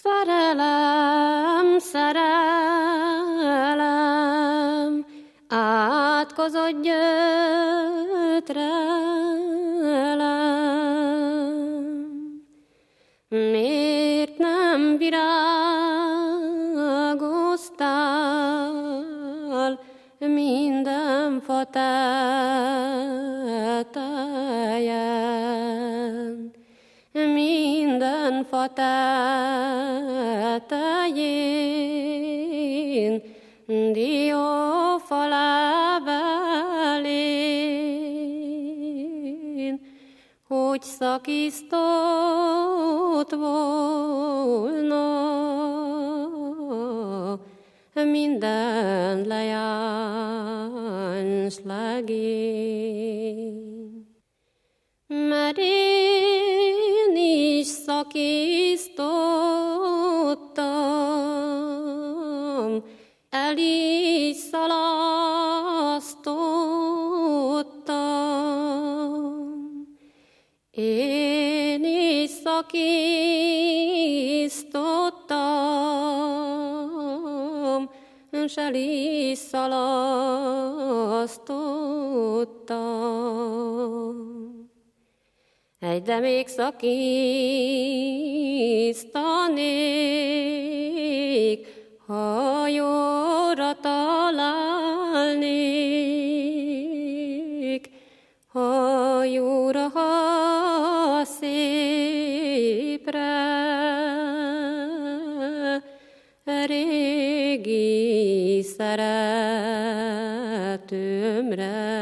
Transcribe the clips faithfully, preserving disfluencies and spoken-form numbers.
Szerelem, szerelem, átkozott gyötrelem. Miért nem virágoztál minden fa tetején? Minden fa tetején, diófa levelén, hogy szakított volna minden lejáns legény. Mert én is szakíztottam, el is szalasztottam. Én is szakíztottam, s el is szalasztottam. Egy, de még szakíztanék, ha jóra találnék, ha jóra, ha szépre, régi szeretőmre.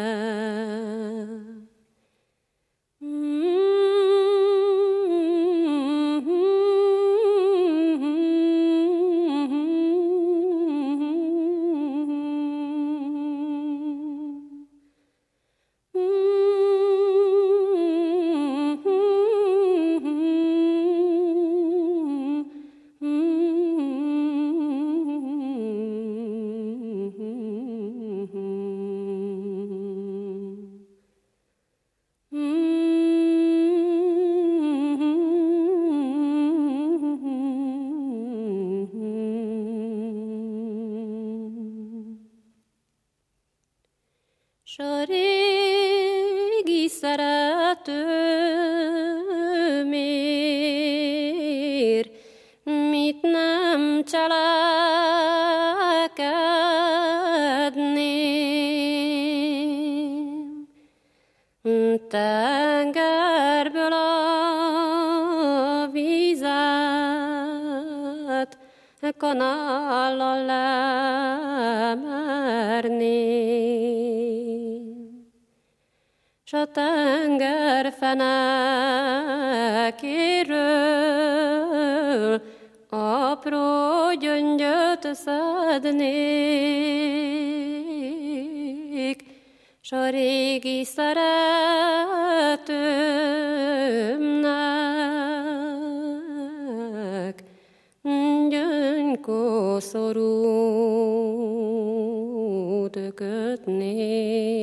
S a régi szeretőmért mit nem cselekedném? Tengerből a vizet kanállal lemerném, s a tenger fenekéről apró gyöngyöt szednék, s a régi szeretőmnek gyöngykoszorút kötnék.